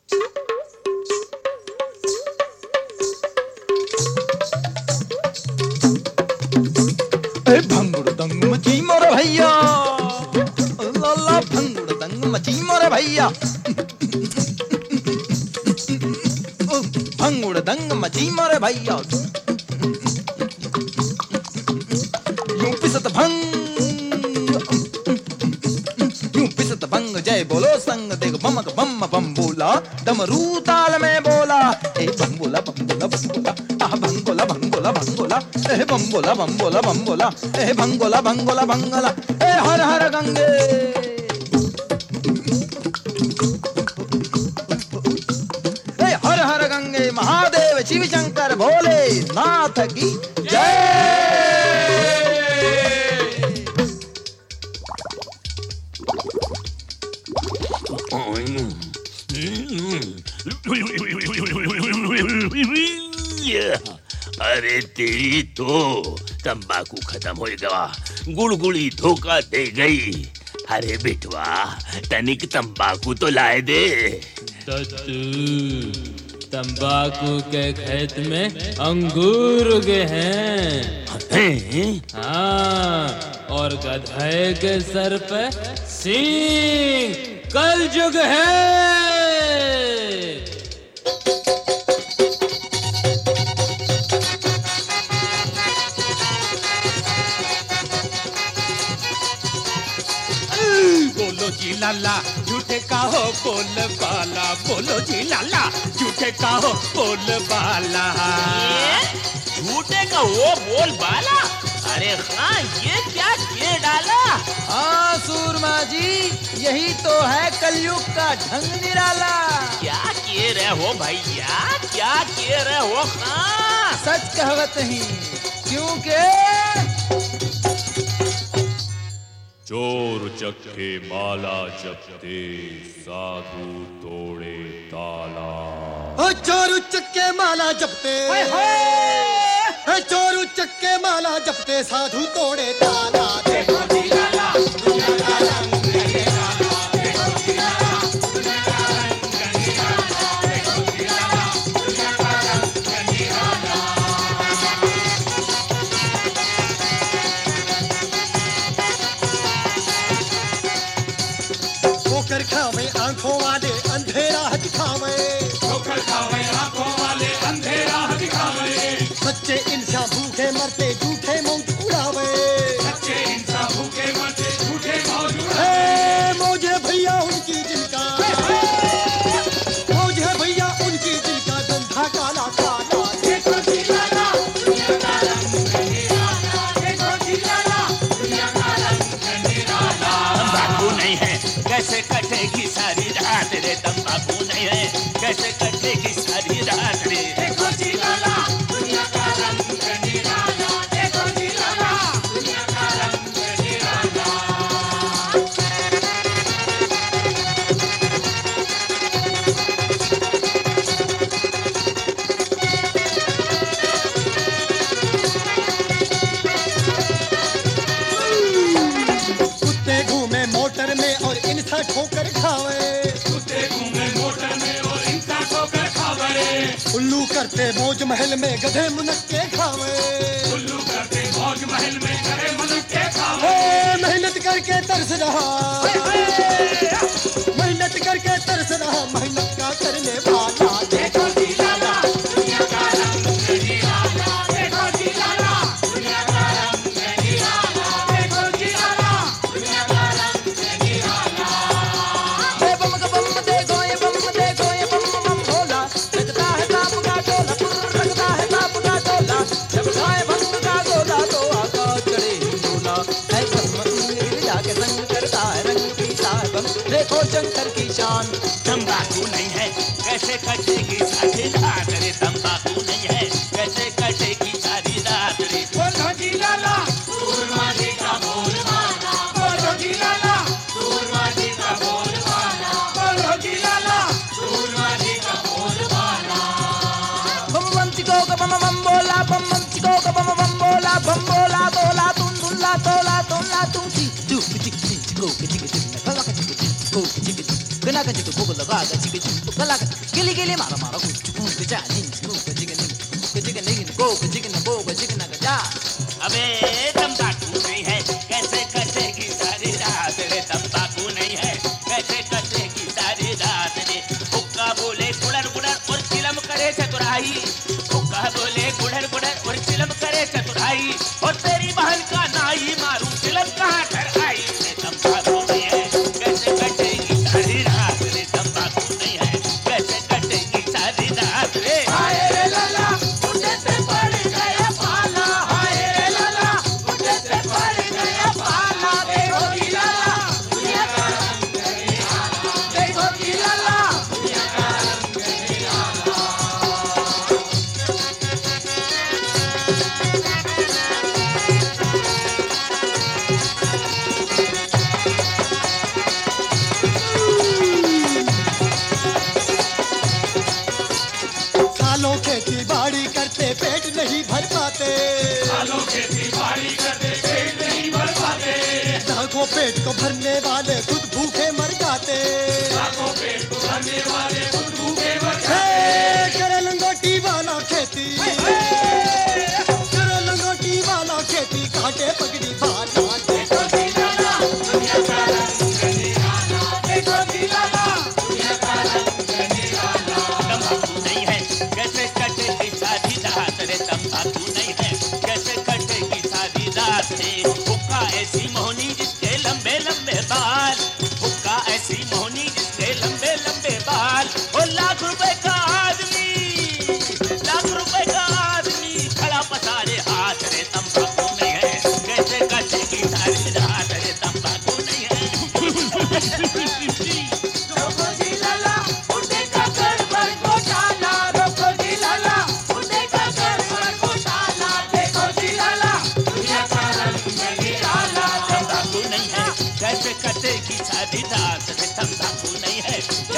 भंगुड़ दंग मची मोरे भैया, लाला भंगुड़ दंग मची मोरे भैया, भंगुड़ दंग मची मोरे भैया, यूं पिसत भंग जय बोलो संग देख बमक बम बम बोला डमरू ताल में बोला ए बम बोला बम बोला बम बोला आह भंगोला भंगोला भंगोला ए बम बोला बम बोला बम बोला ए भंगोला भंगोला भंगोला ए हर हर गंगे ए हर हर गंगे महादेव शिव शंकर भोले नाथ की जय। अरे तेरी तो तंबाकू खत्म हो गया, गुड़गुड़ी धोखा दे गई। अरे बेटवा तनिक तंबाकू तो लाए दे। तंबाकू के खेत में अंगूर उगे हैं। हाँ, और गधे के सर पे सींग, कलयुग है। बोलो जी लाला झूठे कहो बोल बाला, बोलो जी लाला झूठे कहो बोल बाला। झूठे का वो बोल बाला? अरे हाँ, ये क्या किए डाला? हाँ सूरमा जी, यही तो है कलयुग का ढंग निराला। क्या किए रहे हो भैया, क्या किए रहे हो? हाँ सच कहवत ही, क्योंकि चोर चक्के माला जपते, साधु तोड़े ताला। ओ चोर चक्के माला जपते, चोर चक्के माला जपते, साधु तोड़े ताला। देखो जी लाला दुनिया का रंग निराला, देखो जी लाला दुनिया का रंग निराला, देखो जी लाला दुनिया का रंग निराला। ठोकर खावे आंखों वाले अंधेरा दिखावे, ठोकर खावे आंखों वाले अंधेरा दिखावे। सच्चे इंसान भूखे मरते झूठे मौज उड़ावे, सच्चे इंसान भूखे मरते झूठे मौज उड़ावे। मौज है भैया उनकी जिनका, मौज है भैया उनकी जिनका धंधा काला काला। देखो जी लाला दुनिया का रंग निराला, देखो जी लाला दुनिया का रंग निराला। तंबाकू नहीं है कैसे कटेगी सारी रात रे, तंबाकू नहीं है कैसे कटेगी सारी रात रे। देखो जी लाला दुनिया का रंग निराला, देखो जी लाला दुनिया का रंग निराला। कुत्ते घूमे मोटर में और इंसान ठोकर खावे, कुत्ते घूमे मोटर में और इंसान ठोकर खावे। उल्लू करते मौज महल में गधे मुनक्के खावे, उल्लू करते मौज महल में गधे मुनक्के खावे। मेहनत करके तरस रहा, मेहनत करके तरस रहा, मेहनत का करने वाला। देखो जी लाला दुनिया का रंग निराला, देखो जी लाला दुनिया का रंग निराला, देखो जी लाला दुनिया का रंग निराला। ए बम का बम देखो, ये बम देखो, ये बम बम भोला, लगता है सांप का टोला, लगता है सांप का टोला। जब खाए भक्त का गोला तो आकाश चढ़े हिंडोला, है भस्म इंद्र जाके संग करता है रंग पीता है बम। देखो शंकर की शान। तंबाकू नहीं है कैसे कटेगी सारी रात रे, तंबाकू नहीं है कैसे कटेगी सारी रात रे। बोलो जी लाला सूरमा जी का बोल माना, बोलो जी लाला सूरमा जी का बोल माना, बोलो जी लाला सूरमा जी का बोल माना। बम बम चिको का बम बम बोला, बम बम चिको का बम बम बोला, बम बोला बोला तुम दुल्ला तोला तोला तुम ची चुप चिक चिक चिको चिक चिक कला का चिक चिक को चिक चिक कना का चिक को लगा का चिक चिक कला का गिली गिली मारा मारा कुछ जा जिगन गो जिगन जा। अबे तंबाकू नहीं है कैसे कटेगी सारी रात रे, तंबाकू नहीं है कैसे कटेगी सारी रात रे। हुक्का बोले गुड़र गुड़र और चिलम करे चतुराई, हुक्का बोले गुड़र गुड़र और चिलम करे चतुराई, और तेरी बहन का नाई मारू चिलम कहाँ घर आई रे। तंबाकू नहीं है कैसे कटेगी सारी रात रे, तंबाकू नहीं है कैसे कटेगी सारी रात रे। हाय रे लाला मुझे से पड़ गया पाला, हाय रे लाला मुझे से पड़ गया पाला। देखो की लाला दुनिया का रंग निराला, देखो की लाला दुनिया का रंग निराला। सालों खेती बाड़ी करते पेट नहीं भर पाते, सालों खेती बाड़ी करते पेट नहीं भर पाते, लाखों पेट को भरने वाले खुद भूखे मर जाते। लाखों पेट को भरने वाले खुद भूखे मर हे, जाते। करे लंगोटी वाला खेती, करे लंगोटी वाला खेती, काटे पगड़ी वाला। देखो की लाला दुनिया का रंग निराला, देखो की लाला दुनिया का रंग निराला। तंबाकू नहीं है कैसे कटेगी सारी रात रे, तंबाकू नहीं है कैसे कटेगी सारी रात रे। हुक्का ऐसी मोहनी जिसके लंबे लंबे बाल, हुक्का ऐसी मोहनी जिसके लंबे लंबे बाल, और लाख रुपए का आदमी, लाख रुपए का आदमी खड़ा पसारे हाथ रे। तंबाकू नहीं है कैसे कटेगी सारी रात रे, तंबाकू नहीं है। रोको जी लाला मुंडे का गड़बड़ घोटाला, रोको जी लाला मुंडे का गड़बड़ घोटाला। देखो जी लाला दुनिया का रंग निराला। तंबाकू नहीं है कैसे कटेगी सारी रात रे, तंबाकू नहीं है